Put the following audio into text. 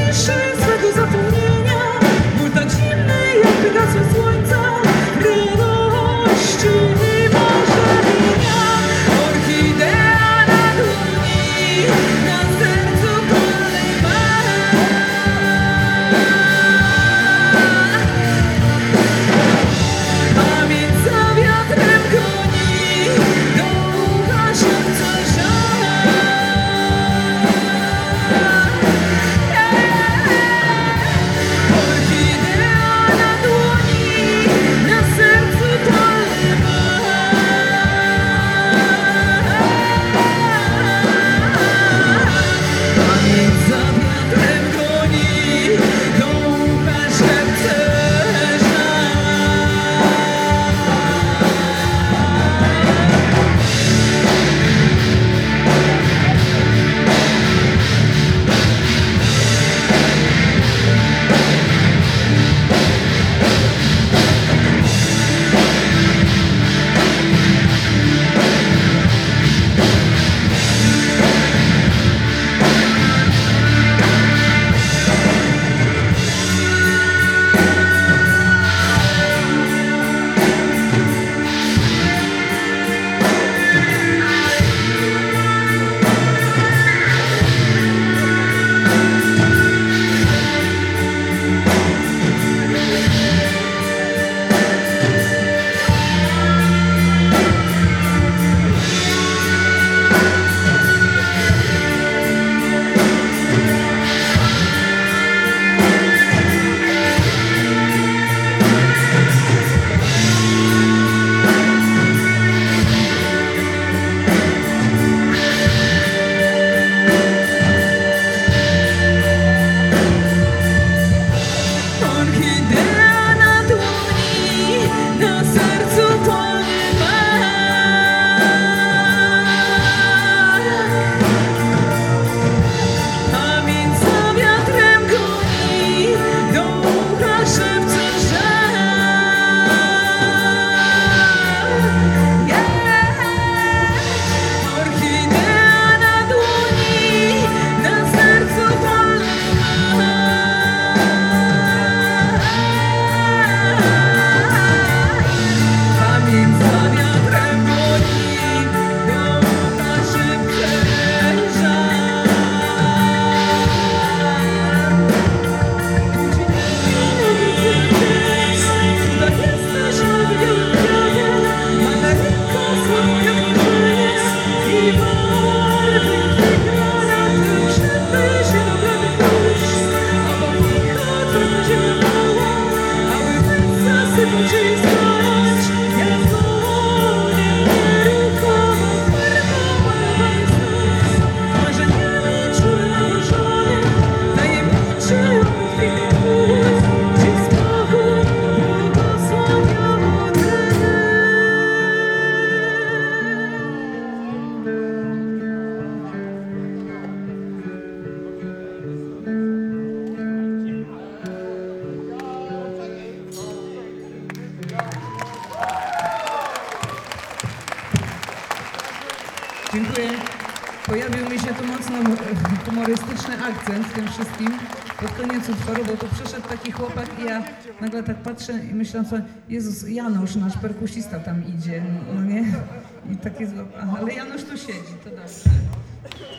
ciszy swego zapomnienia, ból tak zimny jak wygasłe słońca, radości i marzenia. Orchidea na dłoni, na sercu polewa. Pamięć za wiatrem goni, do ucha szepce żal. Orchidea na dłoni, na sercu polewa. Pamięć za wiatrem goni, do ucha szepce żal. Orchidea na dłoni, na sercu polewa. Pamięć za wiatrem goni, do ucha szepce żal. Orchidea na dłoni, na sercu polewa. Pamięć za wiatrem goni, do ucha szepce żal. Cudach jesteś nad białym brzegiem, mandarynka słodka wrażenie i barwy wygrana, przybyj się do blady pójść, a bałwanka twarda ziemia mała, aby wnet zasypać i spać. Ja dzwonię nieruchomo, malowany znów, marzeniami czuły nawożony, tajemniczy obfity głos, gdzie spokój błogosławiony. Dziękuję. Pojawił mi się tu mocno humorystyczny akcent w tym wszystkim. Pod koniec utworu, bo tu przyszedł taki chłopak i ja nagle tak patrzę i myślę sobie, Jezus, Janusz, nasz perkusista tam idzie, no nie? I takie, ale Janusz tu siedzi, to dobrze.